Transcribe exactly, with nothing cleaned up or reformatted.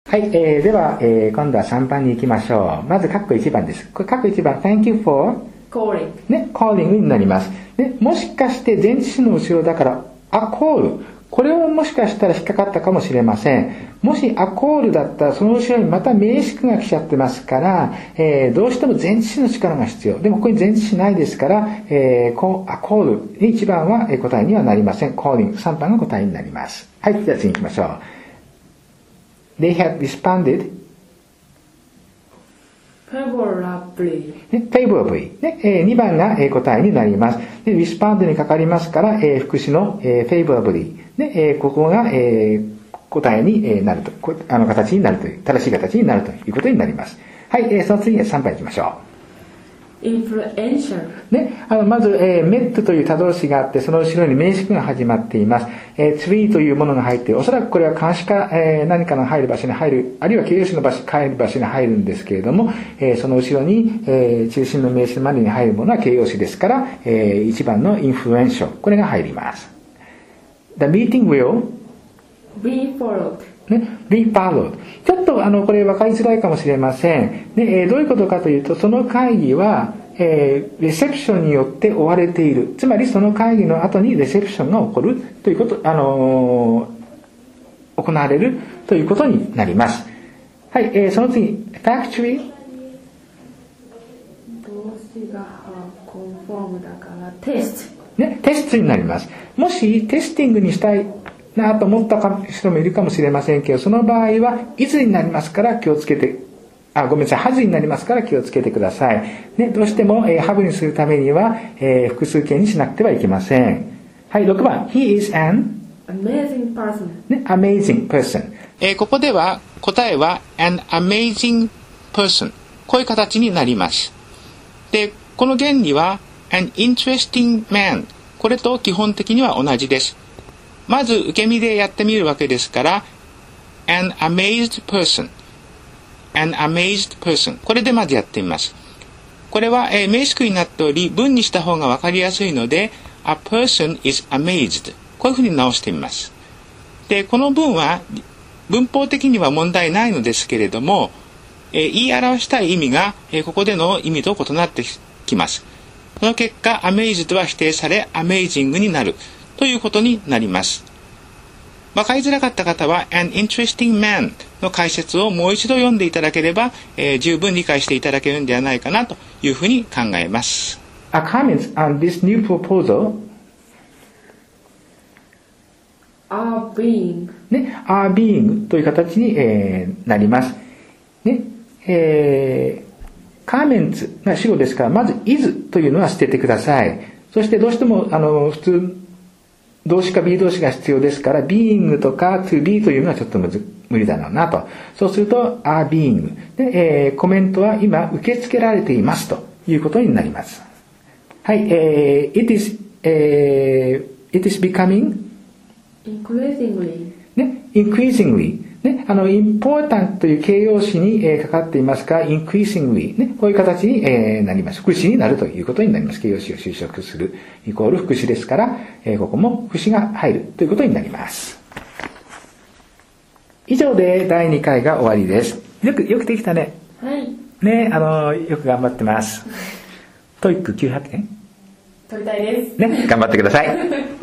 はい、えー、では、えー、今度はさんばんに行きましょう。まず、括弧いちばんです。これ、括弧いちばん、Thank you for calling。 ね、calling になります。ね、もしかして前置詞の後ろだから、a call。これをもしかしたら引っかかったかもしれません。もし a call だったら、その後ろにまた名詞句が来ちゃってますから、えー、どうしても前置詞の力が必要。でも、ここに前置詞ないですから、えー、a call にいちばんは答えにはなりません。calling。さんばんが答えになります。はい、では次に行きましょう。They had responded favorably。 ね、favorably。ね、えー、にばんが、えー、答えになります。で、respond にかかりますから、えー、副詞の、えー、favorably。ね、えー、ここが、えー、答えに、えー、なると、あの形になるという、正しい形になるということになります。はい、えー、その次はさんばんいきましょう。 influential。 ね、あのまず、えー、met という他動詞があって、その後ろに名詞句が始まっています。えー、tree というものが入っている。おそらくこれは監視か、えー、何かの入る場所に入る、あるいは形容詞の場所、入る場所に入るんですけれども、えー、その後ろに、えー、中心の名詞までに入るものは形容詞ですから、えー、いちばんの influential、これが入ります。The meeting will be followed。 ね、be followed。ちょっとあのこれ分かりづらいかもしれません。で、えー、どういうことかというと、その会議は、えー、レセプションによって追われている。つまりその会議の後にレセプションが起こるということ、あのー、行われるということになります。はい、えー、その次、factory。 動詞がコンフォームだからテスト。 ね、テストになります。もしテスティングにしたいなと思った人もいるかもしれませんけど、その場合は、いつになりますから気をつけて、あ、ごめんなさい、はずになりますから気をつけてください。ね、どうしても、えー、ハブにするためには、えー、複数形にしなくてはいけません。はい、ろくばん。He is an amazing person。 ね、amazing person。 えー、ここでは、答えは an amazing person。こういう形になります。で、この原理は an interesting man。これと基本的には同じです。まず受け身でやってみるわけですから an amazed person an amazed person これでまずやってみます。これは、えー、名詞句になっており文にした方が分かりやすいので a person is amazed こういうふうに直してみます。でこの文は文法的には問題ないのですけれども、えー、言い表したい意味が、えー、ここでの意味と異なってきます。その結果 amazed は否定され amazing になるということになります。分かりづらかった方は an interesting man の解説をもう一度読んでいただければ、えー、十分理解していただけるんではないかなというふうに考えます。 A comment on this new proposal are being ね、are being という形に、えー、なります。ね、えー、comments が主語ですから、まず is というのは捨ててください。そしてどうしてもあの普通動詞か be 動詞が必要ですから being とか to be というのはちょっとむず無理だろうなと。そうすると are being で、えー、コメントは今受け付けられていますということになります。はい、えー、it is、えー、it is becoming increasingly ね、increasingly ね、あの important という形容詞に、えー、かかっていますが increasingly ね、こういう形に、えー、なります。副詞になるということになります。形容詞を修飾するイコール副詞ですから、えー、ここも副詞が入るということになります。以上でだいにかいが終わりです。よくよくできたね。 はい。 ね、あのよく頑張ってます。トイックきゅうひゃくてん取りたいです。 ね、頑張ってください。